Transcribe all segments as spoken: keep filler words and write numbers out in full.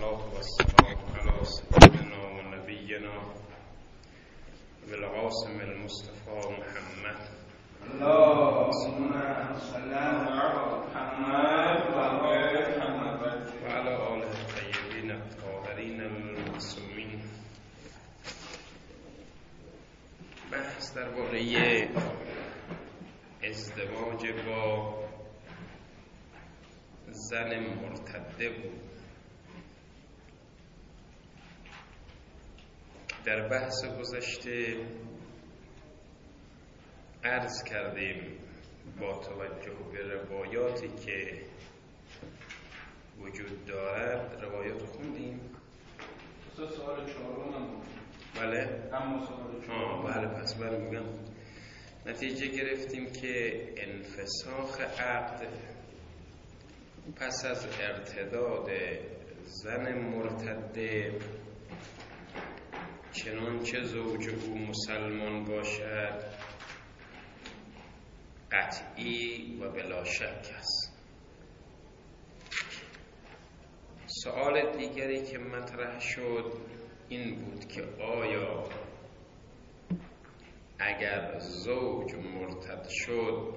الصلاة والسلام على سيدنا ونبينا بالقاسم المصطفى محمد اللهم صل على محمد وعلى آله الطيبين الطاهرين المعصومين. بحث درباره ازدواج با زن مرتده بود. در بحث گذشته عرض کردیم با توجه به روایاتی که وجود دارد، روایات خوندیم. سوال چهارم هم بود. بله هم سوال چهارم. بله پس برم میگم نتیجه گرفتیم که انفساخ عقد پس از ارتداد زن مرتده چنانچه زوج او مسلمان باشد قطعی و بلا شک است. سوال دیگری که مطرح شد این بود که آیا اگر زوج مرتد شد،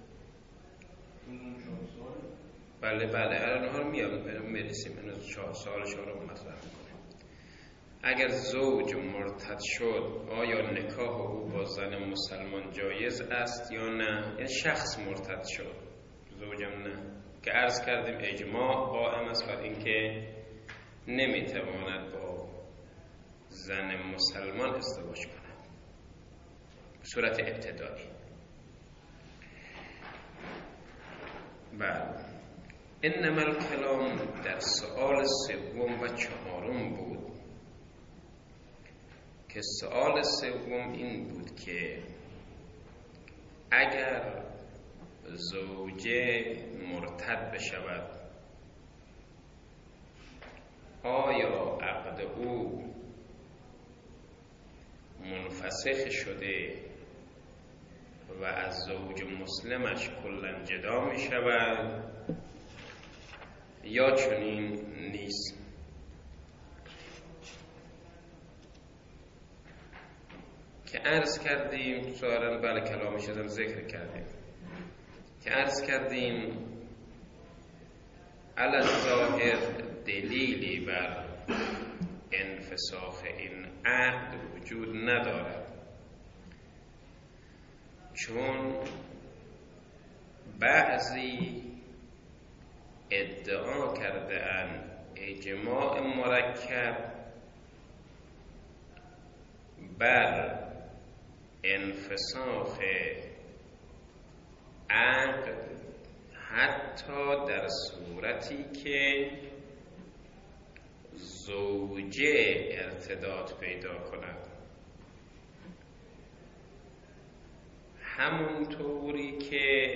بله بله الان ها رو میام میرسیم، اینو چهار سال چهارم مطرح میکنیم. اگر زوج مرتد شد آیا نکاح او با زن مسلمان جایز است یا نه؟ یعنی شخص مرتد شد، زوجم نه، که عرض کردیم اجماع قائم است بر اینکه نمیتواند با زن مسلمان ازدواج کند صورت ابتدایی. بعد انما الکلام در سؤال سوم و چهارم بود که سؤال سوم این بود که اگر زوجه مرتد بشود آیا عقد او منفسخ شده و از زوج مسلمش کلا جدا می شود یا چنین نیست؟ که عرض کردیم سوالن بله کلامش ازم ذکر کردیم که عرض کردیم علی ظاهر دلیلی بر انفساخ این عقد وجود ندارد، چون بعضی ادعا کرده اند اجماع مرکب بر انفساخ عقد حتی در صورتی که زوجه ارتداد پیدا کند، همونطوری که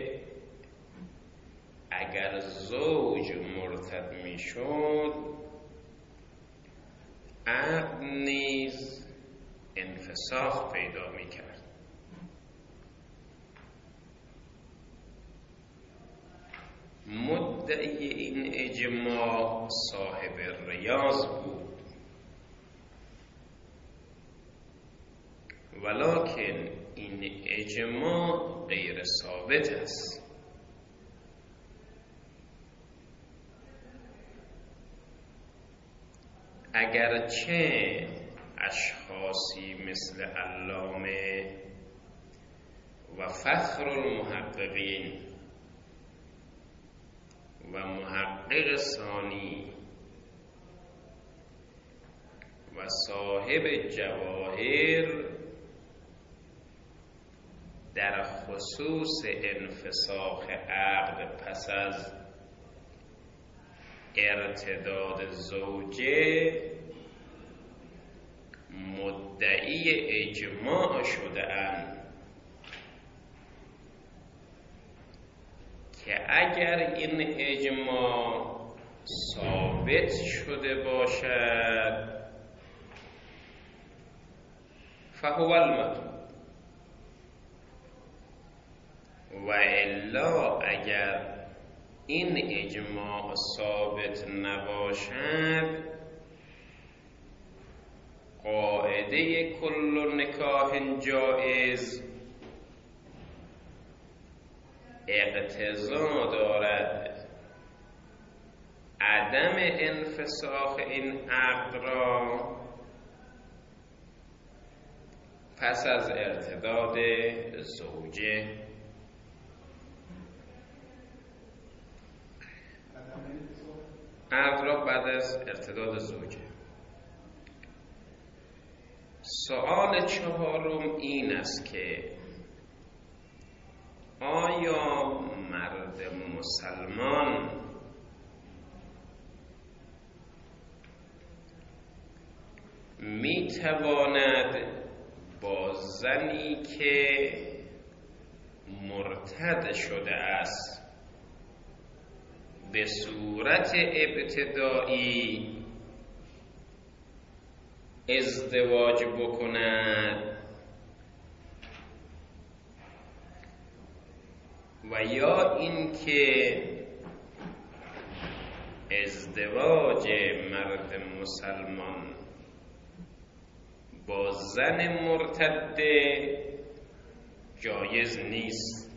اگر زوج مرتد می شد عقد نیز انفساخ پیدا می کرد. مدعی این اجماع صاحب ریاض بود، ولکن این اجماع غیر ثابت است. اگرچه اشخاصی مثل علامه و فخر المحققین و محقق ثانی و صاحب جواهر در خصوص انفساخ عقد پس از ارتداد زوجه مدعی اجماع شده اند که اگر این اجماع ثابت شده باشد فهو المطلوب، و الا اگر این اجماع ثابت نباشد قاعده کل نکاح جائز اقتضا دارد عدم انفساخ این عقد را پس از ارتداد زوجه. عقد را بعد از ارتداد زوجه. سوال چهارم این است که آیا مرد مسلمان می تواند با زنی که مرتد شده است به صورت ابتدایی ازدواج بکند و یا اینکه ازدواج مرد مسلمان با زن مرتد جایز نیست؟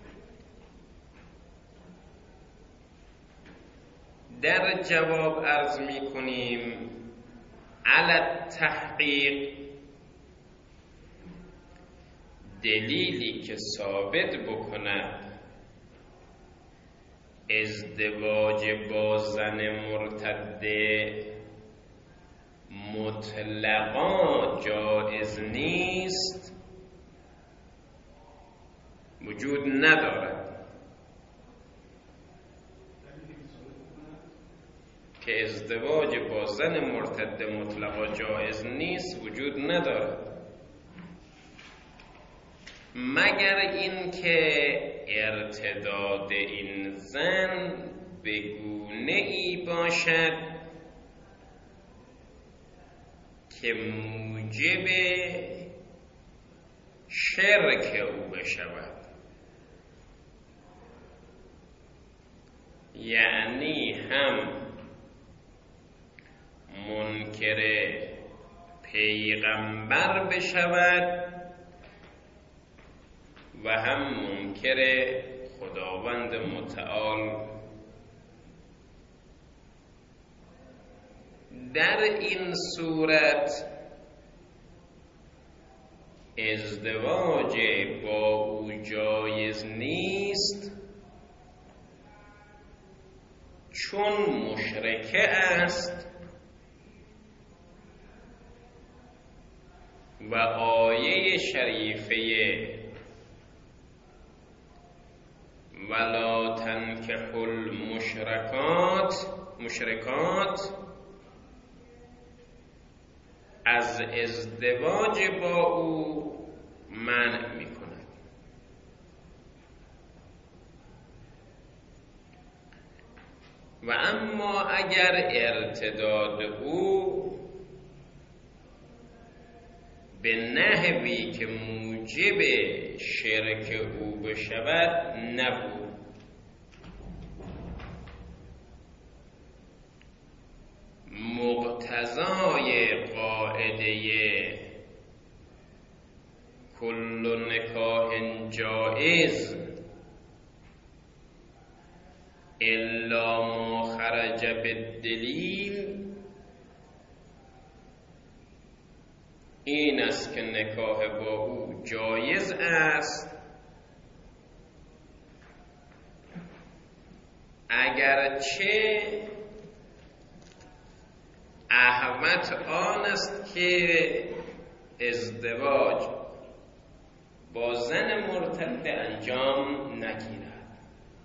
در جواب عرض می کنیم علی تحقیق دلیلی که ثابت بکند ازدواج با زن مرتد مطلقا جایز نیست وجود ندارد. که ازدواج با زن مرتد مطلقا جایز نیست وجود ندارد مگر اینکه ارتداد این زن به گونه‌ای باشد که موجب شرک او بشود، یعنی هم منکر پیغمبر بشود و هم منکر خداوند متعال. در این صورت ازدواج با او جایز نیست چون مشرکه است و آیه شریفه ولا تنکحوا المشرکات مشرکات از ازدواج با او منع می کند. و اما اگر ارتداد او به نحوی که موجب شرک او بشود نبود، مقتضای قاعده کل نکاح جائز الا ما خرج بالدلیل این است که نکاح با او جایز است اگرچه احوط آن است که ازدواج با زن مرتد انجام نگیرد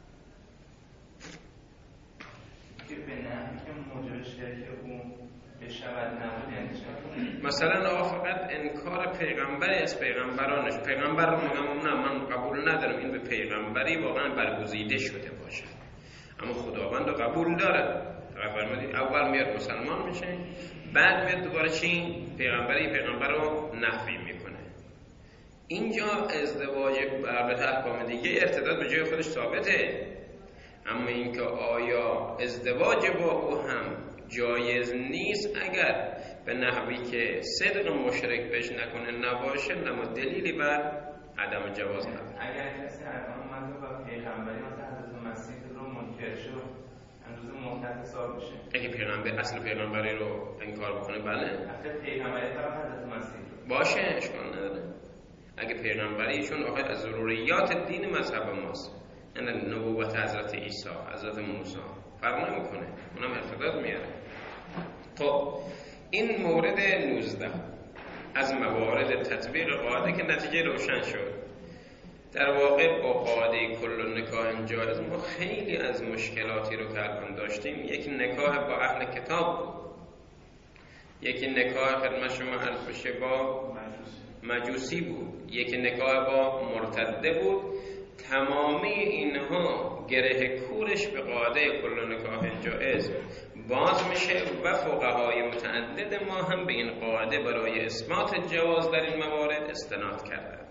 که به نحوی که موجب شرک او بشود نبود. یعنی مثلا آقا فقط انکار پیغمبری از پیغمبرانش، پیغمبر رو میگم نه من قبول ندارم این به پیغمبری واقعا برگزیده شده باشه، اما خداوند رو قبول داره. اول میاد مسلمان میشه بعد میاد دوباره چی؟ پیغمبری پیغمبر رو نفی میکنه. اینجا ازدواج به احکام دیگه ارتداد به جای خودش ثابته، اما اینکه آیا ازدواج با او هم جایز نیست اگر به نحوی که صدق مشرک بهش نکنه نباشه، نما دلیلی بر عدم جواز نداره. اگر کسی ارکان اومد و پیغمبری مثل حضرت مسیح رو منکر شد امروز مرتد حساب میشه؟ اگه پیغمبر اصل پیغمبری رو انکار بکنه بله. اصل پیغمبری فقط حضرت مسیح باشه، اشکال نداره. اگه پیغمبری، چون آخه از ضروریات دین مذهب ماست، یعنی نبوت حضرت عیسی، حضرت موسی فرق نمیکنه، اونم ارتداد میاره. خب این مورد نوزده از موارد تطبیق قاعده که نتیجه روشن شد. در واقع با قاعده کل نکاح جایز ما خیلی از مشکلاتی رو که الان داشتیم، یک نکاح با اهل کتاب بود، یکی نکاح خدمت شما عرض بشه با مجوسی بود، یکی نکاح با مرتده بود. تمامی اینها گره کورش به قاعده کل نکاح جایز باز میشه و فقهای متعدد ما هم به این قاعده برای اثبات جواز در این موارد استناد کردند.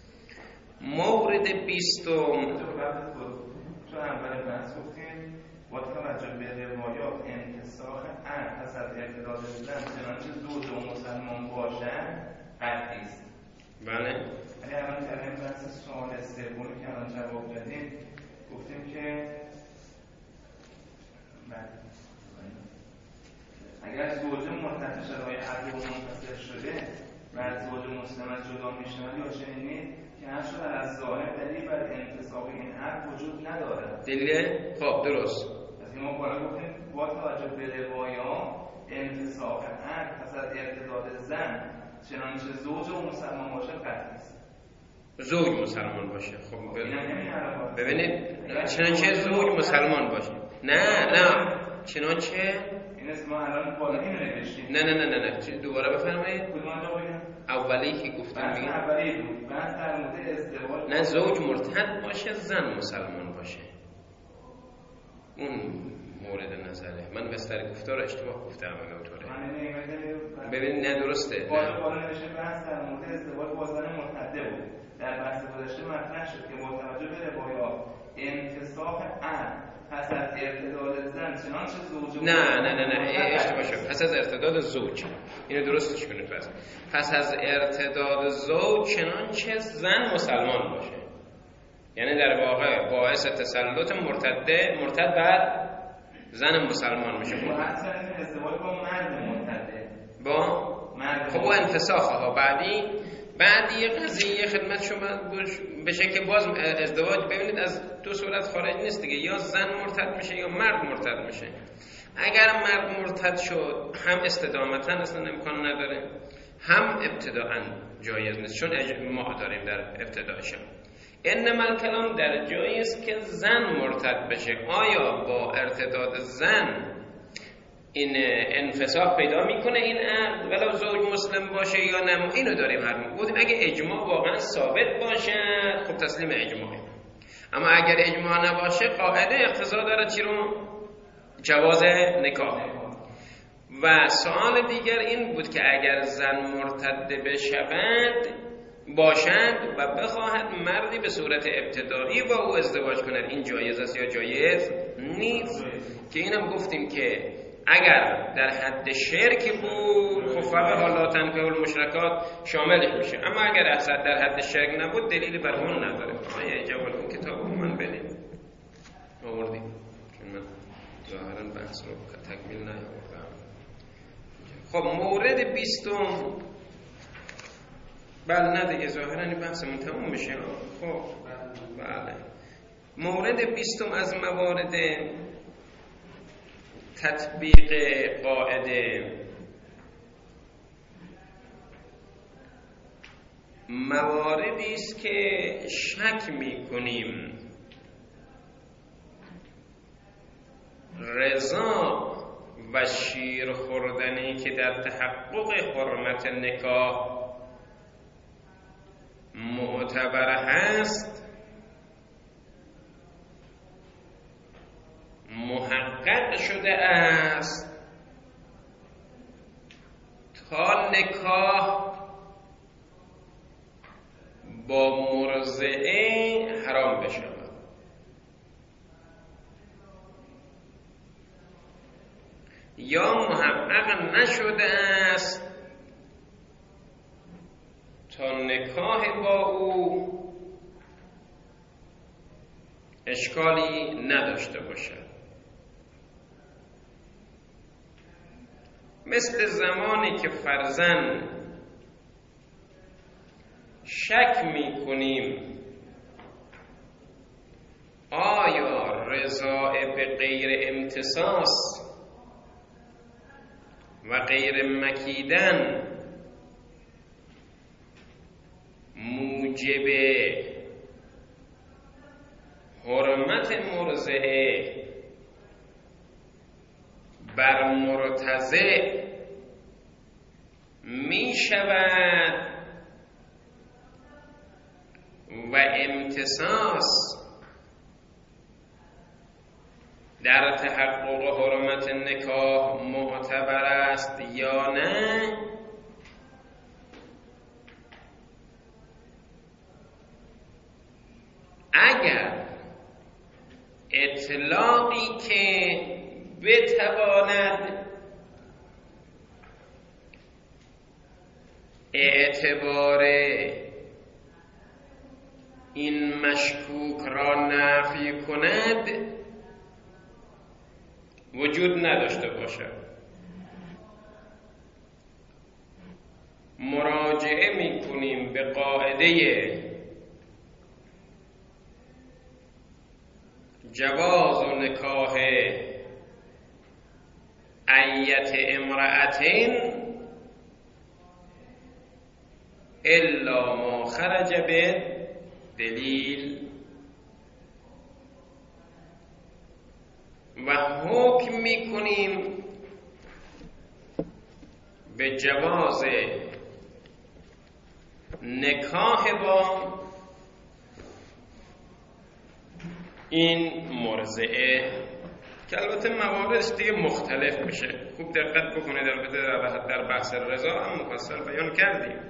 مورد بیستم، چون اول بحث گفتیم با توجه به روایات انتساخ عقد پس از ارتداد زن چنانچه زوج و مسلمان باشن قطعی است. بله. ولی الان در این بحث سوال سومی که الان جواب دادیم گفتیم که اگر زوج مرتد شرای عقد و منفصل شده و از زوج مسلم جدا میشن یا چنینی که هر شده از ظاهر دلیل بر انتصاب این عقد وجود نداره. دلیل؟ خب درست. از این ما بالا گفتیم با توجه به روایات انتصاب عقد پس از ارتداد زن چنانچه زوج و مسلمان باشه قطعی است. زوج مسلمان باشه. خب ببینید چنانچه زوج زوج مسلمان باشه. نه نه چنانچه این اسم ما الان بالا اینو نوشتیم. نه نه نه نه نه دوباره بفرمایید. کدوم جا بگم؟ اولی که گفتم میگم اولی بود. بحث در مورد ازدواج. نه زوج مرتد باشه، زن مسلمان باشه. اون مورد نظره. من بستر گفتار اشتباه گفتم اگه اونطوره. ببین نه درسته. بالا بالا نوشته بحث در مورد ازدواج با زن مرتده بود. در بحث گذشته مطرح شد که با توجه به روایات انتصاف عقد پس از ارتداد زن چنانچه زوج نه نه نه نه اشتباه شد. پس از ارتداد زوج، اینو درستش کنید. پس پس از ارتداد زوج چنانچه زن مسلمان باشه، یعنی در واقع باعث تسلط مرتده مرتد بر زن مسلمان میشه. خب اصلا ازدواج با مرد مرتده با مرد. خب و انفساخه ها بعدی بعدی قضیه خدمت شما بشه که باز ازدواج ببینید از دو صورت خارج نیست دیگه، یا زن مرتد میشه یا مرد مرتد میشه. اگر مرد مرتد شد هم استدامتا اصلا امکان نداره، هم ابتداءً جایز نیست، چون ما داریم در ابتداءش. انما الکلام در جایی است که زن مرتد بشه. آیا با ارتداد زن این انفساخ پیدا میکنه این عقد ولو زوج مسلم باشه یا نه؟ اینو داریم هر موقع بودیم. اگه اجماع واقعا ثابت باشه خب تسلیم اجماعه، اما اگر اجماع نباشه قاعده اقتضا داره چی رو؟ جواز نکاح. و سوال دیگر این بود که اگر زن مرتد بشود باشند و بخواهد مردی به صورت ابتدایی با او ازدواج کند، این جایز است یا جایز نیست؟ که اینم گفتیم که اگر در حد شرک بود خب فقط حالا تنکه المشرکات شاملش میشه، اما اگر اصلا در حد شرک نبود دلیلی بر اون نداره. آیا جواب اون کتاب من بدیم آوردیم، چون من ظاهرا بحث رو تکمیل نیاوردم. خب مورد بیستم، بله نه دیگه ظاهرا این بحثمون تموم میشه. خب بله مورد بیستم از موارد تطبیق قاعده، مواردی است که شک می‌کنیم رضا و شیر خوردنی که در تحقق حرمت نکاح معتبر هست محقق شده است تا نکاح با مرضعه حرام بشود. یا محقق نشده است تا نکاح با او اشکالی نداشته باشد. مثل زمانی که فرضاً شک می کنیم آیا رضای به غیر امتصاص و غیر مکیدن موجب حرمت مرضعه بر مرتضع می شود و امتصاص در تحقق حرمت نکاح معتبر است یا نه؟ اگر اطلاقی که بتواند اعتبار این مشکوک را نفی کند وجود نداشته باشد، مراجعه می کنیم به قاعده جواز و نکاح ایت امرأتین الا ما خرج به دلیل و حکم می کنیم به جواز نکاح با این مرضعه که البته مواردش دیگه مختلف میشه. خوب دقت بکنید، البته در بحث رضا هم مفصل بیان کردیم.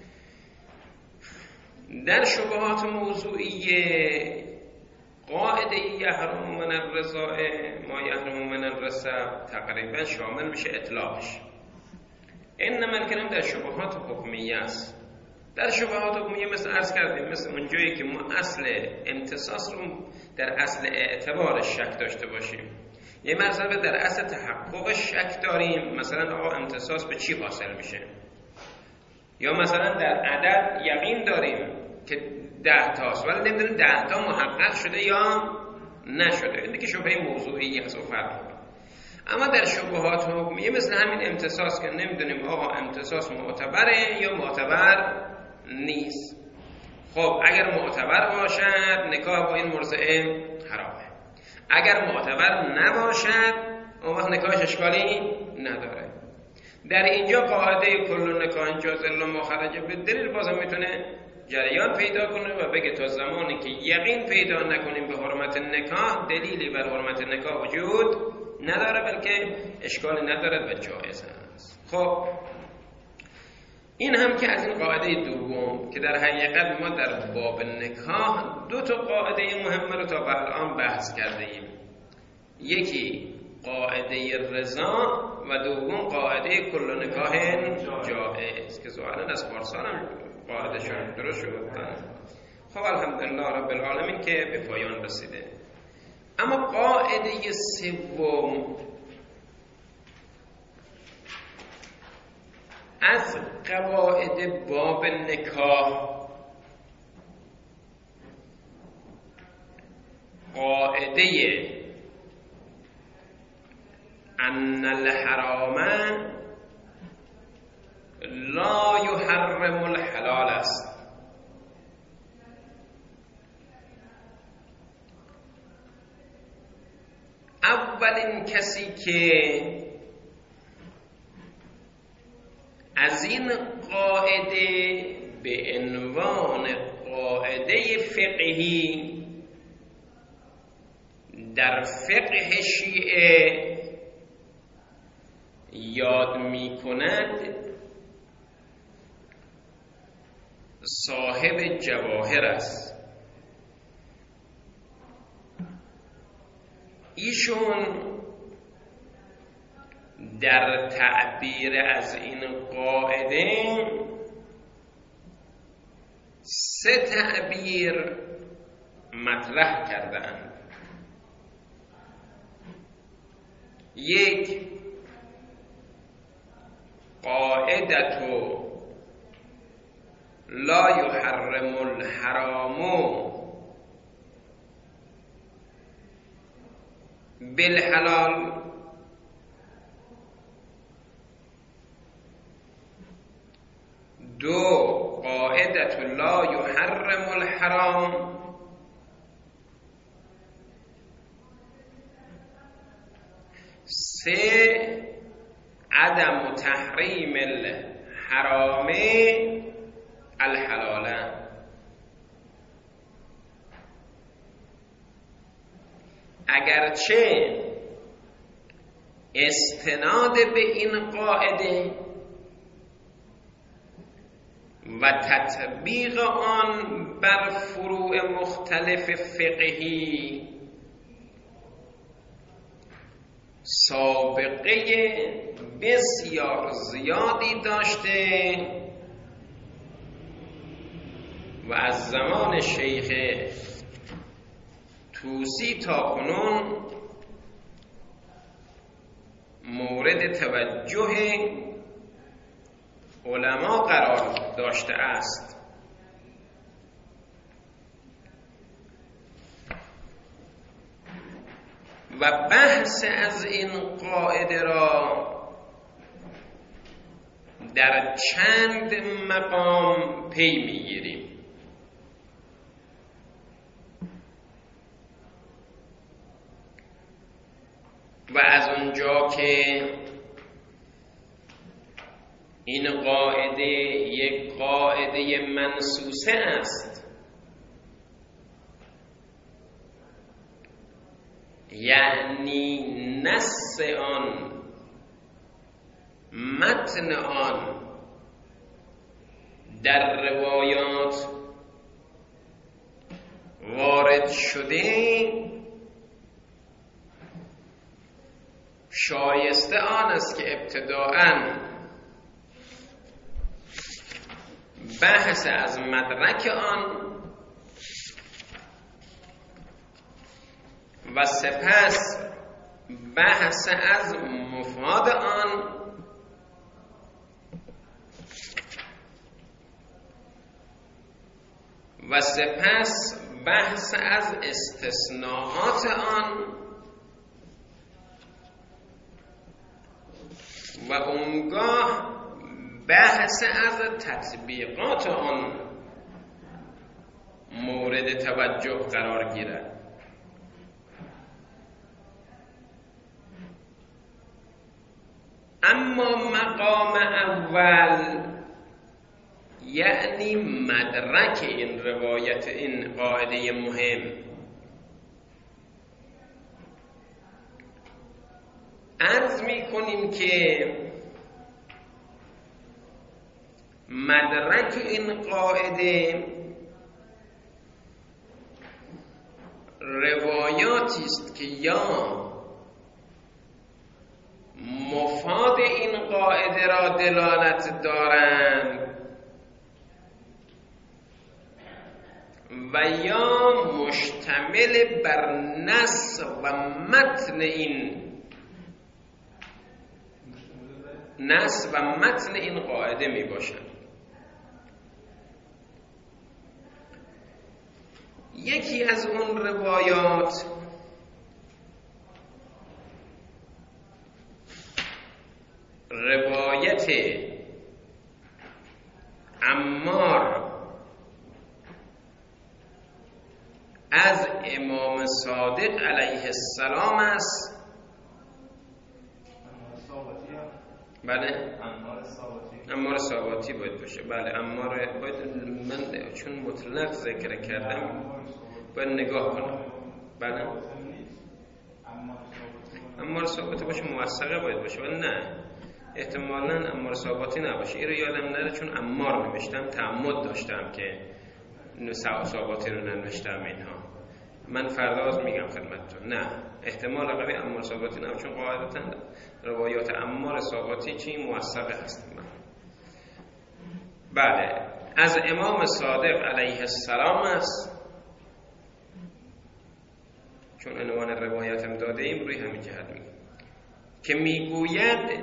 در شبهات موضوعی قاعده یحرم من الرضاع ما یحرم من الرسب تقریبا شامل میشه اطلاقش. انما الکلام در شبهات حکمیه است. در شبهات حکمیه مثل عرض کردیم، مثل اون جایی که ما اصل امتصاص رو در اصل اعتبار شک داشته باشیم، یه مرتبه در اصل تحقق شک داریم، مثلا آقا امتصاص به چی حاصل میشه، یا مثلا در عدد یقین داریم که ده تاست ولی نمیدونیم ده تا محقق شده یا نشده، اینه که شبهه موضوعی هست و فرق. اما در شبهات حکمیه مثل همین امتصاص که نمیدونیم آقا امتصاص معتبره یا معتبر نیست. خب اگر معتبر باشد نکاح با این مرضعه حرامه، اگر معتبر نباشد اون وقت نکاحش اشکالی نداره. در اینجا قاعده کل نکاح جاز الا ما خرج به دلیل بازم میتونه جریان پیدا کنه و بگه تا زمانی که یقین پیدا نکنیم به حرمت نکاح دلیلی بر حرمت نکاح وجود نداره، بلکه اشکالی ندارد و جایز است. خب این هم که از این قاعده دوم که در حقیقت ما در باب نکاح دو تا قاعده مهمه رو تا به الان بحث کرده ایم، یکی قاعده رضا و دوم قاعده کل نکاح جائز که ظاهرا از فارسان هم قاعده شد درست شد. خب الحمدلله رب العالمین که به پایان رسیده. اما قاعده سوم از قواعد باب نکاح قاعده ان الحرام لا يحرم الحلال است. اولین کسی که از این قاعده به عنوان قاعده فقهی در فقه شیعه یاد می کند صاحب جواهر است. ایشون در تعبیر از این قاعده سه تعبیر مطرح کردند. یک، قاعدت لا یحرم الحرام بالحلال. دو، قاعدت لا یحرم الحرام. سه، عدم تحریم الحرام الحلال. اگرچه استناد به این قاعده و تطبیق آن بر فروع مختلف فقهی سابقه بسیار زیادی داشته و از زمان شیخ طوسی تا کنون مورد توجه علما قرار داشته است. و بحث از این قاعده را در چند مقام پی میگیریم. و از اونجا که این قاعده یک قاعده منصوصه است، یعنی نص آن، متن آن در روایات وارد شده، شایسته آن است که ابتداءً بحث از مدرک آن و سپس بحث از مفاد آن و سپس بحث از استثناءات آن و اونگاه بحث از تطبیقات آن مورد توجه قرار گیرد. اما مقام اول یعنی مدرک این روایت، این قاعده مهم، عرض می کنیم که مدرک این قاعده روایاتی است که یا مفاد این قاعده را دلالت دارند و یا مشتمل بر نص و متن این نص و متن این قاعده می باشند. یکی از اون روایات روایت عمار از امام صادق علیه السلام است. بله، عمار ثابتی باید باشه. بله، عمار باید، من چون مطلق ذکر کردم باید نگاه کنم. بله، عمار ثابتی باشه، موثقه باید باشه. ولی نه، احتمالاً عمار ثابتی نباشه. این رو یادم نره چون عمار نوشتم، تعمد داشتم که ثابتی رو ننوشتم. اینها من فرداز میگم خدمتتون. نه، احتمال قوی عمال ثابتی نه، چون قاعدتا روایات عمال ثابتی چی موثقه هست. بله، از امام صادق علیه السلام است، چون عنوان روایت هم داده ایم روی همین جهت میگه که میگوید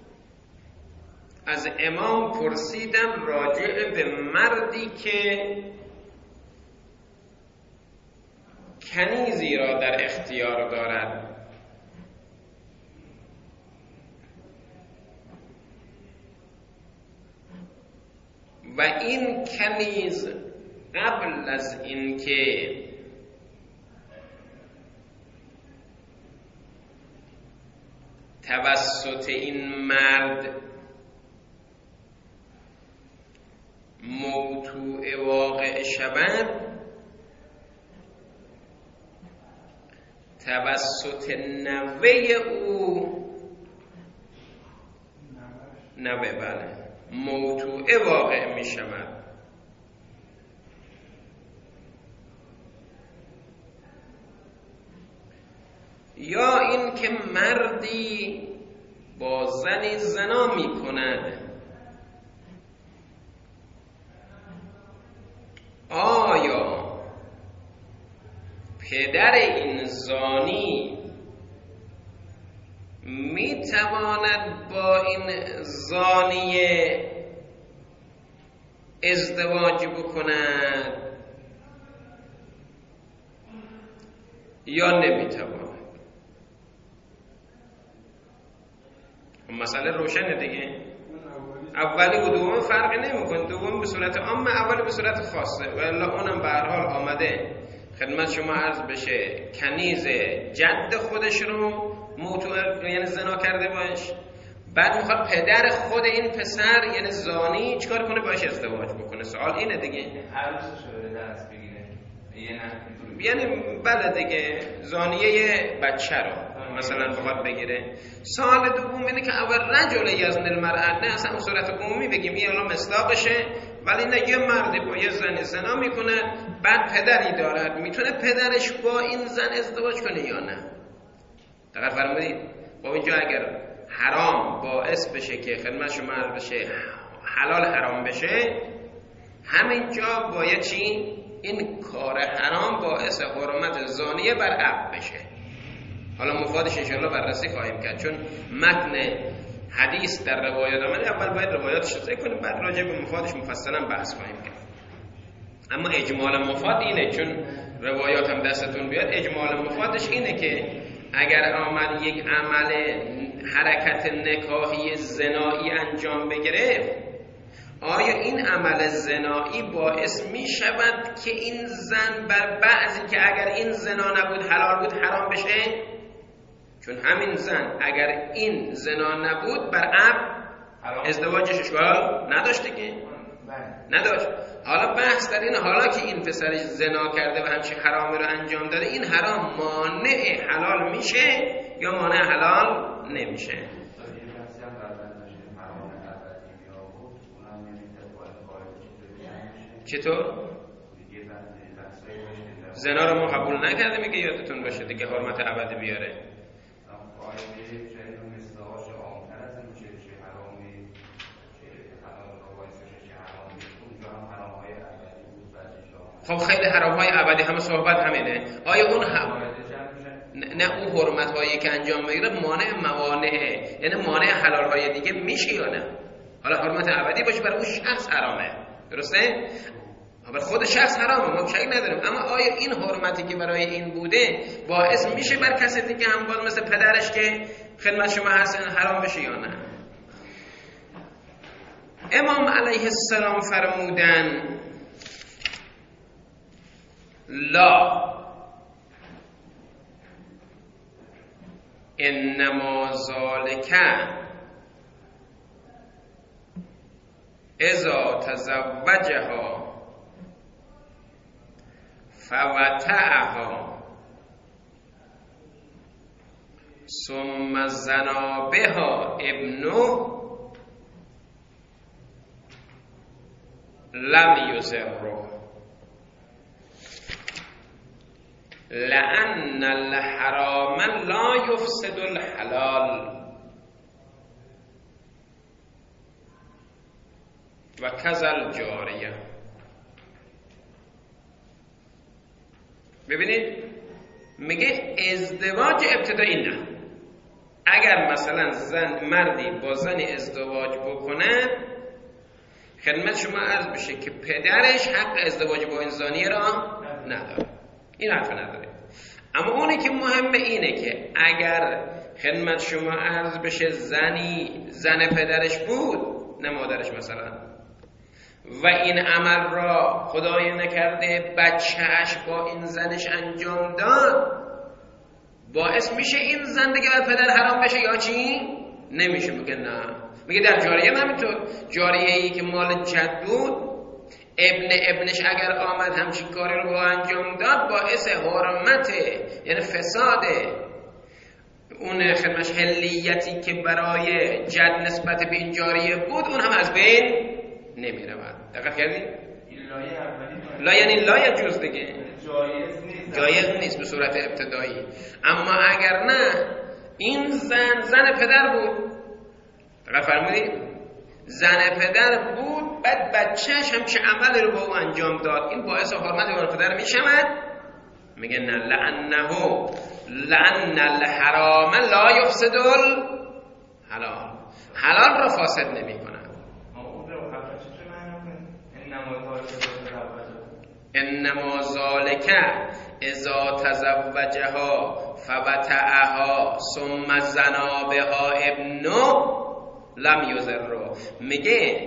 از امام پرسیدم راجع به مردی که کنیزی را در اختیار دارد و این کنیز قبل از اینکه توسط این مرد موضوع واقع شود، توسط نوه او نوه بله موضوع واقع می شود. یا این که مردی با زنی زنا می کند، آیا پدر این زانی می تواند با این زانیه ازدواج بکند یا نمی تواند؟ مسئله روشنه دیگه. اولی و دوم فرقی نمیکنه، دوم به صورت عامه، اولی به صورت خاصه. و الا اونم به هر حال آمده خدمت شما عرض بشه کنیز جد خودش رو موتور یعنی زنا کرده باش، بعد میخواد پدر خود این پسر یعنی زانی چیکار کنه؟ باش ازدواج بکنه. سوال اینه دیگه، عروسش رو به دست بگیره یعنی بله دیگه زانیه بچه رو مثلا بخواد بگیره. سوال دوم اینه که اول رجل یزن المرأة، نه اصلا صورت عمومی بگیم این الان مصداقشه، ولی نه یه مردی با یه زنی زنا میکنه بعد پدری دارد، میتونه پدرش با این زن ازدواج کنه یا نه؟ دقیق فرمودید؟ با اینجا اگر حرام باعث بشه که خدمت شما عرض بشه حلال حرام بشه، همینجا باید چی؟ این کار حرام باعث حرمت زانیه بر عبد بشه. حالا مفادش انشاءالله بررسی خواهیم کرد، چون متن حدیث در روایات آمده، اول باید روایاتش رو ذکر کنیم، بعد راجع به مفادش مفصلا بحث خواهیم کرد. اما اجمال مفاد اینه، چون روایات هم دستتون بیاد، اجمال مفادش اینه که اگر آمد یک عمل حرکت نکاحی زنایی انجام بگرفت، آیا این عمل زنایی باعث می شود که این زن بر بعضی که اگر این زنا نبود حلال بود حرام بشه؟ چون همین زن اگر این زنا نبود بر عبد ازدواجش اشکال نداشت دیگه، نداشت. حالا بحث در این، حالا که این پسرش زنا کرده و همچین حرامی رو انجام داده، این حرام مانع حلال میشه یا مانع حلال نمیشه؟ چطور؟ زنا رو ما قبول نکرده میگه، یادتون باشه دیگه، حرمت ابدی بیاره. خب خیلی حرام‌های ابدی همه صحبت همینه. آیا اون هم نه اون حرمت‌هایی که انجام میگیره مانع موانعه، یعنی مانع حلال‌های دیگه میشه یا نه؟ حالا حرمت ابدی باشه برای اون شخص حرامه، درسته؟ برای خود شخص حرامه، ما شک نداریم، اما آیا این حرمتی که برای این بوده باعث میشه بر کسی دیگه هم باز مثل پدرش که خدمت شما هستن حرام بشه یا نه؟ امام علیه السلام فرمودن لا، انما ذالک اذا تزوجها فوطئها ثم زنا بها ابنه لم یضره. لأن الحرام لا يفسد الحلال و کذا الجاریه. ببینید میگه ازدواج ابتدایی نه. اگر مثلا زن مردی با زن ازدواج بکنه، خدمت شما عرض بشه که پدرش حق ازدواج با این زانیه را نداره، این حرف نداره. اما اونی که مهمه اینه که اگر خدمت شما عرض بشه زنی زن پدرش بود نه مادرش مثلا، و این عمل را خدای نکرده بچهش با این زنش انجام داد، باعث میشه این زن دیگه بر پدر حرام بشه یا چی؟ نمیشه. میگه نه. میگه در جاریه همینطور، جاریه ای که مال جد بود، ابن ابنش اگر آمد همچین کاری رو با انجام داد، باعث حرمت یعنی فساد اون خدمش حلیتی که برای جد نسبت به این جاریه بود، اون هم از بین نمیره. دقت کردی؟ این لایه اولی لا یعنی لا یجوز دیگه، جایز نیست، جایز نیست به صورت ابتدایی. اما اگر نه، این زن زن پدر بود، دقت فرمودید؟ زن پدر بود، بعد بچهش هم چه عملی رو با او انجام داد، این باعث حرمت بر پدر میشود. میگه نه، لعنه لعن الحرام لا یفسد الحلال، حلال را فاسد نمیکنه. انما ذالک اذا تزوجها فوطئها ثم زنا بها ابنه لم یضر. میگه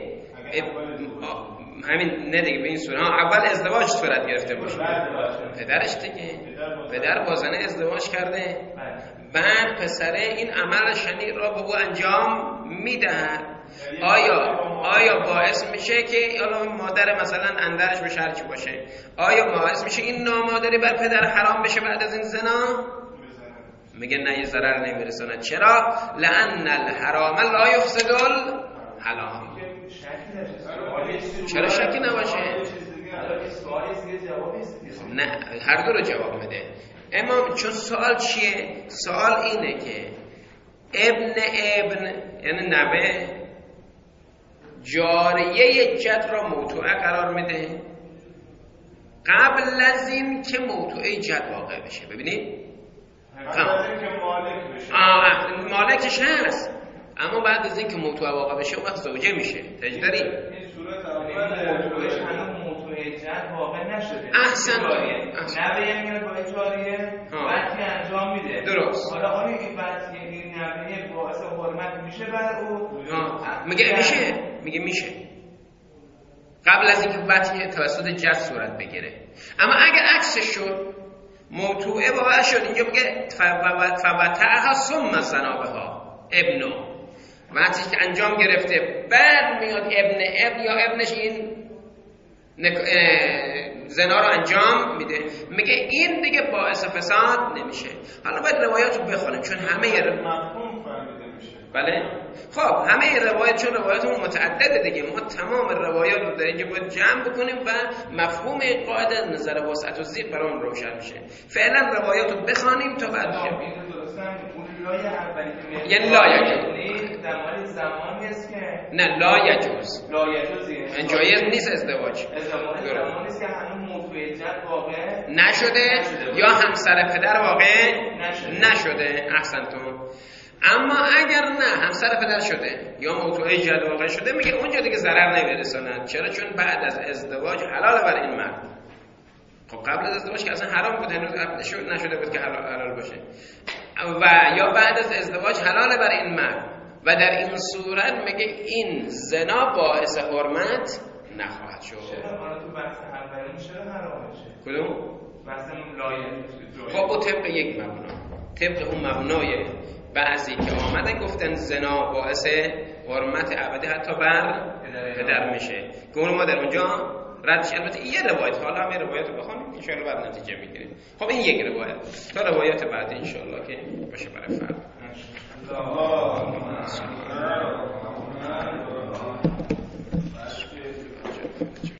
همین نه دیگه، به این صورت اول ازدواج صورت گرفته باشه، پدرش دیگه پدر با زن ازدواج کرده، بعد پسره این عمل شنیع را به او انجام میدهد. آیا آیا باعث میشه که حالا مادر مثلا اندرش به شرچ باشه، آیا باعث میشه این نامادری بر پدر حرام بشه بعد از این زنا؟ میگه نه، یه ضرر نمیرسونه. چرا؟ لأن الحرام لا یفسد الحلال. چرا شکی نباشه؟ نه، هر دو رو جواب میده. اما چون سوال چیه؟ سوال اینه که ابن ابن یعنی نوه جاریه جد را موتوعه قرار میده قبل از این که موتوعه جد واقع بشه. ببینید قبل از این که مالک بشه، آه مالکش هست، اما بعد از این که موتوعه واقع بشه اون وقت زوجه میشه. تجدری این صورت اول موتوعهش هنوز موتوعه جد واقع نشده. احسن نوه یه میاد با جاریه بعدی انجام میده. درست. حالا آیا این بعدی این نوه باعث حرمت میشه بر او؟ میگه میشه، میگه میشه قبل از اینکه بطیه توسط جد صورت بگیره. اما اگر عکسش شد، موتوعه واقع شد، اینجا میگه فوطئها ثم زنا بها ابنو، وقتی که انجام گرفته بعد میاد ابن ابن یا ابنش این نک... زنا رو انجام میده، میگه این دیگه باعث فساد نمیشه. حالا باید روایات رو بخونیم چون همه ر... مفهوم فهمیده میشه. بله خب همه روایات، چون روایاتمون متعدده دیگه، ما تمام روایات رو در اینجا باید جمع بکنیم و مفهوم قاعده نظر وسعت و ضیق برامون روشن میشه. فعلا روایات رو بخوانیم تا بعد این درستن اون لایه اولی که یعنی لا یجوز زمان زمان نیست که نه لا یجوز لا یجوزیه جایز نیست ازدواج، ازدواج زمان نیست که هنوز موضوع جد واقع نشده یا همسر پدر واقع نشده, نشده. احسنتون. اما اگر نه همسر پدر شده یا موضوع جد واقع شده، میگه اونجا دیگه ضرر نمیرساند. چرا؟ چون بعد از ازدواج حلال بر این مرد. خب قبل از ازدواج که اصلا حرام بود، هنوز نشده بود که حلال باشه، و یا بعد از ازدواج حلال بر این مرد، و در این صورت میگه این زنا باعث حرمت نخواهد شد. چرا حالا تو بحث اولین چرا حرام میشه؟ کدوم؟ بحث لایه. خب او طبق یک مبنا، طبق اون مبنای بعضی که آمدن گفتن زنا باعث حرمت ابدی حتی بر پدر میشه، که اون ما در اونجا ردش. البته این یه روایت، حالا هم یه روایت رو بخونیم ان شاء الله بعد نتیجه میگیریم. خب این یک روایت، تا روایت بعد ان شاء الله که باشه برای فردا.